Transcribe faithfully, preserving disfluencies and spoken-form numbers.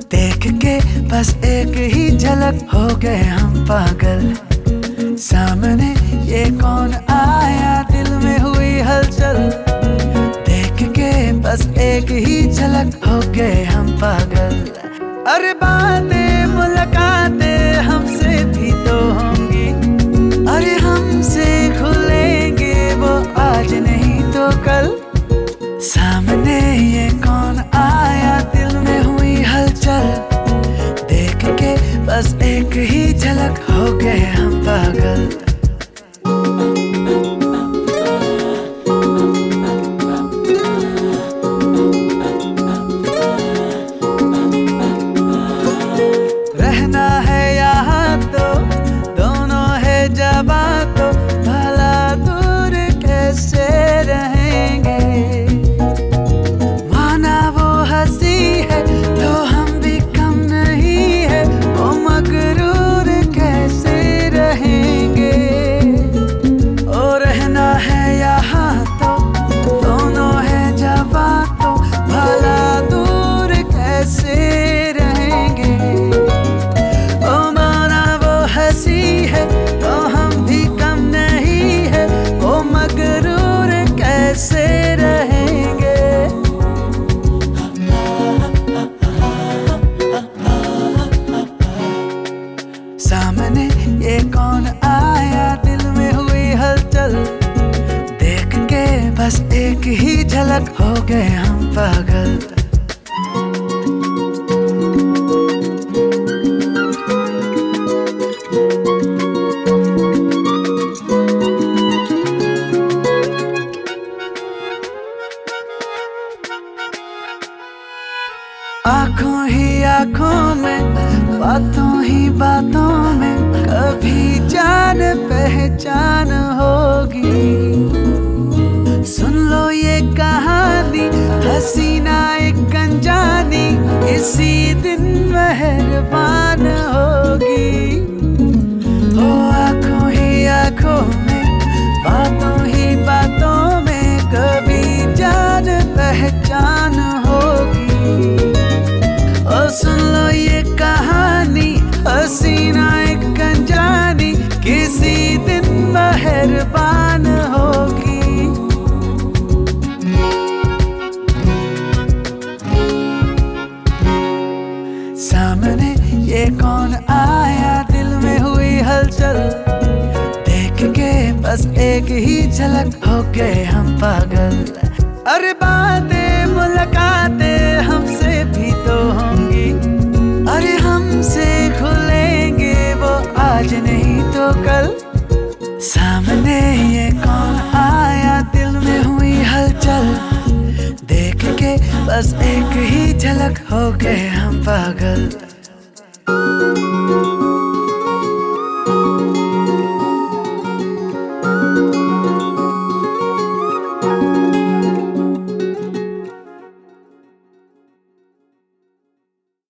देख के बस एक ही झलक हो गए हम पागल। सामने ये कौन आया, दिल में हुई हलचल। देख के बस एक ही झलक हो गए हम पागल। अरे बातें मुलाकातें हमसे भी तो होंगी, अरे हमसे खुलेंगे वो आज नहीं तो कल। सामने ये कौन आया, दिल में हुई हलचल। देख के बस एक ही झलक हो गए हम पागल। रहना है यहाँ तो दोनों है जबा, तो भला दूर कैसे रहेंगे। माना वो हंसी है तो हम भी कम नहीं है, वो मगरूर कैसे रहेंगे। ओ रहना है यहाँ तो दोनों है जबा, तो भला दूर कैसे रहेंगे। ओ माना वो हंसी है तो हम भी कम नहीं है, वो मगरूर कैसे रहेंगे। सामने ये कौन आया, दिल में हुई हलचल। देख के बस एक ही झलक हो गए हम पागल। आँखों ही आँखों में, बातों ही बातों में कभी जान पहचान होगी। सुन लो ये कहानी हसीना एक अनजानी, इसी दिन मेहरबान होगी। ओ आँखों ही आँखों में, बातों ही बातों में कभी जान पहचान होगी। ओ सुन लो ये कहानी हसीना एक अनजानी, किसी दिन मेहरबान होगी। सामने ये कौन आया, दिल में हुई हलचल। देख के बस एक ही झलक हो गए हम पागल। अरे बातें मुलाकातें हमसे भी तो होंगी, अरे हमसे खुलेंगे वो आज नहीं तो कल। सामने ये कौन आया, दिल में हुई हलचल। देख के बस एक ही झलक हो गए हम पागल।